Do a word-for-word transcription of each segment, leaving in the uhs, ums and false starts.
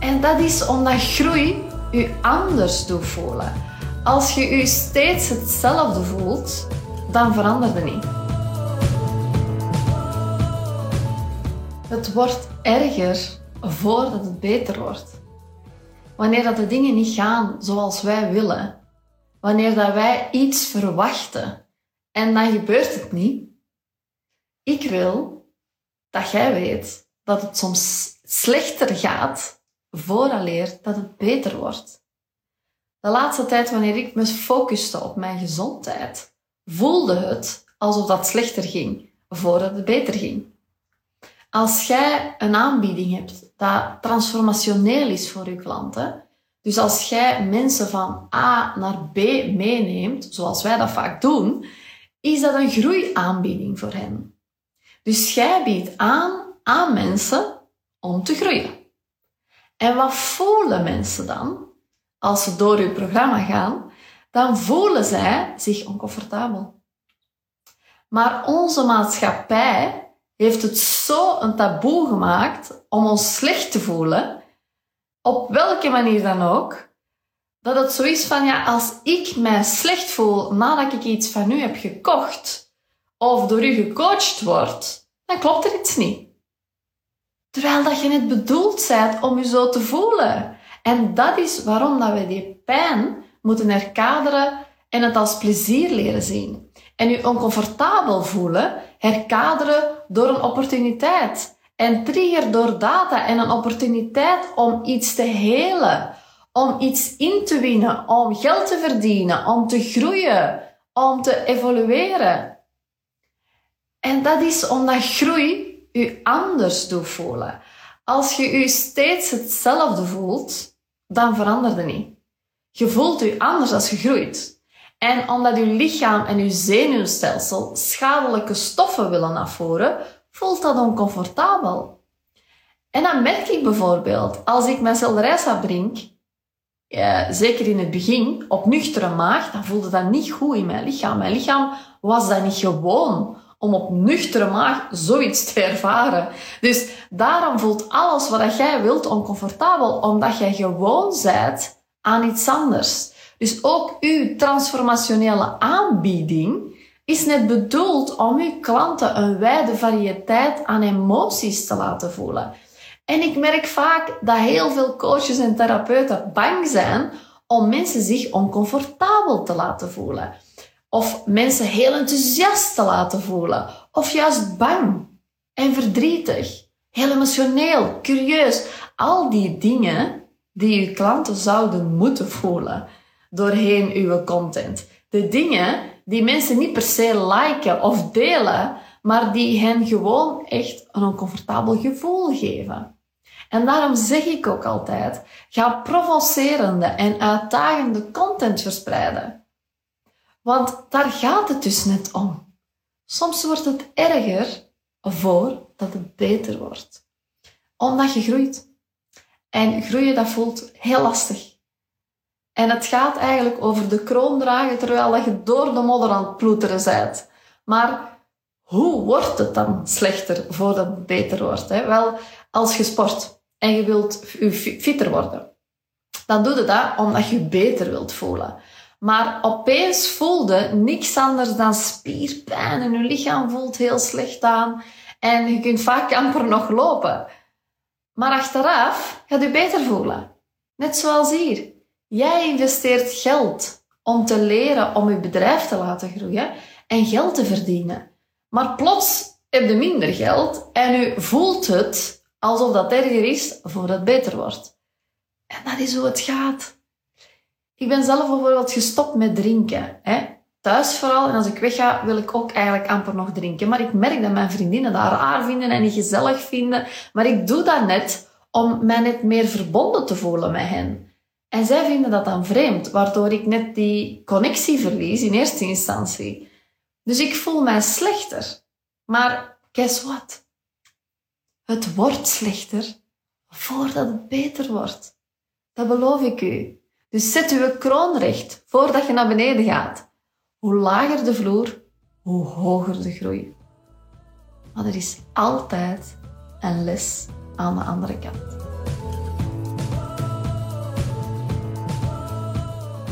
En dat is omdat groei je anders doet voelen. Als je je steeds hetzelfde voelt, dan verandert het niet. Het wordt erger voordat het beter wordt. Wanneer dat de dingen niet gaan zoals wij willen. Wanneer dat wij iets verwachten en dan gebeurt het niet. Ik wil dat jij weet dat het soms slechter gaat vooraleer dat het beter wordt. De laatste tijd, wanneer ik me focuste op mijn gezondheid, voelde het alsof dat slechter ging voordat het beter ging. Als jij een aanbieding hebt dat transformationeel is voor je klanten, dus als jij mensen van A naar B meeneemt, zoals wij dat vaak doen, is dat een groeiaanbieding voor hen. Dus jij biedt aan aan mensen om te groeien. En wat voelen mensen dan? Als ze door je programma gaan, dan voelen zij zich oncomfortabel. Maar onze maatschappij heeft het zo een taboe gemaakt om ons slecht te voelen, op welke manier dan ook, dat het zo is van, ja, als ik mij slecht voel nadat ik iets van u heb gekocht, of door u gecoacht word, dan klopt er iets niet. Terwijl dat je net bedoeld bent om je zo te voelen. En dat is waarom dat we die pijn moeten herkaderen en het als plezier leren zien. En je oncomfortabel voelen herkaderen door een opportuniteit. En trigger door data en een opportuniteit om iets te helen. Om iets in te winnen, om geld te verdienen, om te groeien, om te evolueren. En dat is omdat groei je anders doet voelen. Als je je steeds hetzelfde voelt, dan verandert het niet. Je voelt je anders als je groeit. En omdat je lichaam en je zenuwstelsel schadelijke stoffen willen afvoeren, voelt dat oncomfortabel. En dan merk ik bijvoorbeeld, als ik mijn selderijsap drink, ja, zeker in het begin, op nuchtere maag, dan voelde dat niet goed in mijn lichaam. Mijn lichaam was dat niet gewoon om op nuchtere maag zoiets te ervaren. Dus daarom voelt alles wat jij wilt oncomfortabel, omdat jij gewoon bent aan iets anders. Dus ook uw transformationele aanbieding is net bedoeld om uw klanten een wijde variëteit aan emoties te laten voelen. En ik merk vaak dat heel veel coaches en therapeuten bang zijn om mensen zich oncomfortabel te laten voelen. Of mensen heel enthousiast te laten voelen. Of juist bang en verdrietig. Heel emotioneel, curieus. Al die dingen die uw klanten zouden moeten voelen doorheen uw content. De dingen die mensen niet per se liken of delen, maar die hen gewoon echt een oncomfortabel gevoel geven. En daarom zeg ik ook altijd, ga provocerende en uitdagende content verspreiden. Want daar gaat het dus net om. Soms wordt het erger voordat het beter wordt. Omdat je groeit. En groeien, dat voelt heel lastig. En het gaat eigenlijk over de kroon dragen terwijl je door de modder aan het ploeteren bent. Maar hoe wordt het dan slechter voordat het beter wordt? Hè? Wel, als je sport en je wilt fitter worden, dan doe je dat omdat je je beter wilt voelen. Maar opeens voelde niks anders dan spierpijn en je lichaam voelt heel slecht aan en je kunt vaak amper nog lopen. Maar achteraf gaat je beter voelen. Net zoals hier. Jij investeert geld om te leren om je bedrijf te laten groeien en geld te verdienen. Maar plots heb je minder geld en je voelt het alsof dat erger is voordat het beter wordt. En dat is hoe het gaat. Ik ben zelf bijvoorbeeld gestopt met drinken. Hè? Thuis vooral, en als ik wegga, wil ik ook eigenlijk amper nog drinken. Maar ik merk dat mijn vriendinnen dat raar vinden en niet gezellig vinden. Maar ik doe dat net om mij net meer verbonden te voelen met hen. En zij vinden dat dan vreemd, waardoor ik net die connectie verlies in eerste instantie. Dus ik voel mij slechter. Maar guess what? Het wordt slechter voordat het beter wordt. Dat beloof ik u. Dus zet uw kroon recht voordat je naar beneden gaat. Hoe lager de vloer, hoe hoger de groei. Maar er is altijd een les aan de andere kant.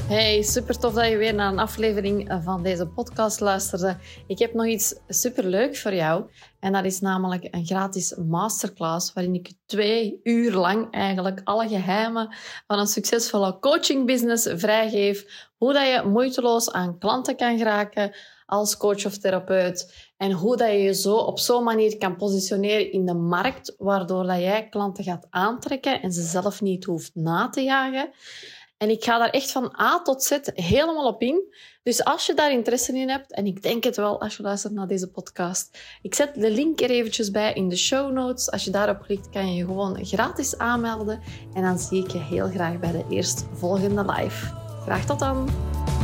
Hey, super tof dat je weer naar een aflevering van deze podcast luisterde. Ik heb nog iets superleuk voor jou. En dat is namelijk een gratis masterclass waarin ik twee uur lang eigenlijk alle geheimen van een succesvolle coachingbusiness vrijgeef. Hoe dat je moeiteloos aan klanten kan geraken als coach of therapeut. En hoe dat je je zo op zo'n manier kan positioneren in de markt, waardoor dat jij klanten gaat aantrekken en ze zelf niet hoeft na te jagen. En ik ga daar echt van A tot Z helemaal op in. Dus als je daar interesse in hebt, en ik denk het wel als je luistert naar deze podcast, ik zet de link er eventjes bij in de show notes. Als je daarop klikt, kan je je gewoon gratis aanmelden. En dan zie ik je heel graag bij de eerstvolgende live. Graag tot dan!